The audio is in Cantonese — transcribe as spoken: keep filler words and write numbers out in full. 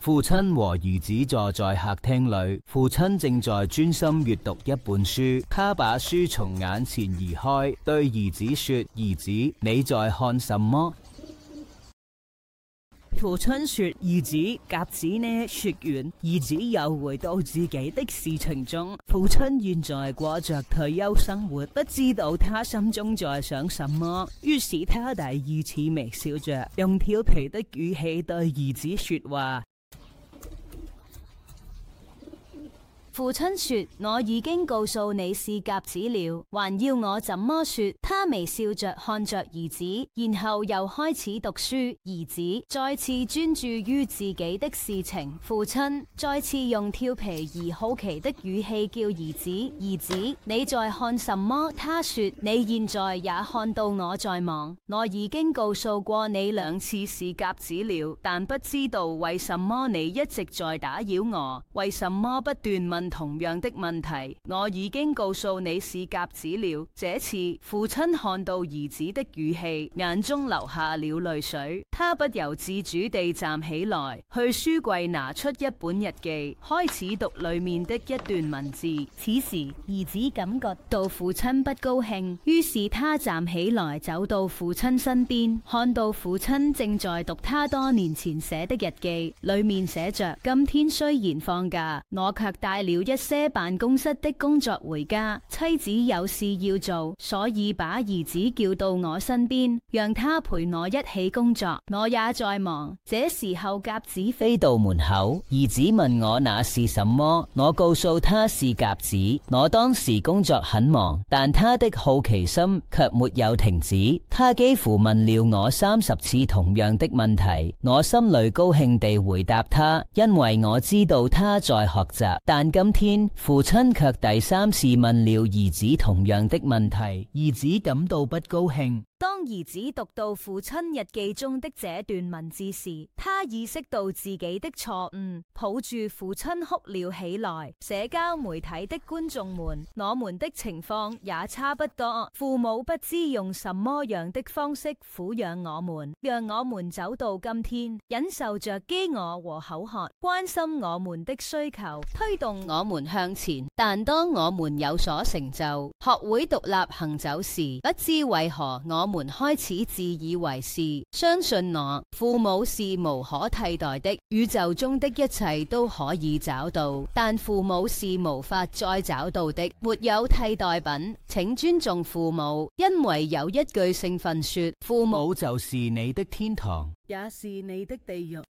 父親和兒子坐在客廳裏，父親正在專心閱讀一本書，他把書從眼前移開，對兒子說：兒子，你在看什麼？ 父親說：兒子，鴿子呢？說完，兒子又回到自己的事情中。父親現在過着退休生活，不知道他心中在想什麼。於是他第二次微笑着，用調皮的語氣對兒子說話。 父親說：我已經告訴你是鴿子了，還要我怎麼說？他微笑着看着兒子，然後又開始讀書。兒子再次專注於自己的事情。父親再次用調皮而好奇的語氣叫兒子：兒子，你在看什麼？他說：你現在也看到我在忙。我已經告訴過你兩次是鴿子了，但不知道為什麼你一直在打擾我，為什麼不斷問同樣的問題？我已經告訴你是鴿子了。這次父親看到兒子的語氣，眼中流下了淚水。他不由自主地站起來，去書櫃拿出一本日記，開始讀裏面的一段文字。此時兒子感覺到父親不高興，於是他站起來走到父親身邊，看到父親正在讀他多年前寫的日記，裏面寫着：今天雖然放假，我卻帶了一些辦公室的工作回家，妻子有事要做，所以把兒子叫到我身邊，讓他陪我一起工作。我也在忙。這時候鴿子飛到門口，兒子問我那是什麼，我告訴他是鴿子。我當時工作很忙，但他的好奇心卻沒有停止，他幾乎問了我三十次同樣的問題。我心裏高興地回答他，因為我知道他在學習。但今天父親卻第三次問了兒子同樣的問題，兒子感到不高興。當兒子讀到父親日記中的這段文字時，他意識到自己的錯誤，抱住父親哭了起來。社交媒體的觀眾們，我們的情況也差不多。父母不知用什麼樣的方式撫養我們，讓我們走到今天，忍受着飢餓和口渴，關心我們的需求，推動我們向前。但當我們有所成就，學會獨立行走時，不知為何我我們開始自以為是，相信我，父母是無可替代的，宇宙中的一切都可以找到，但父母是無法再找到的，沒有替代品。請尊重父母，因為有一句聖訓說：父母就是你的天堂， 也是你的地獄。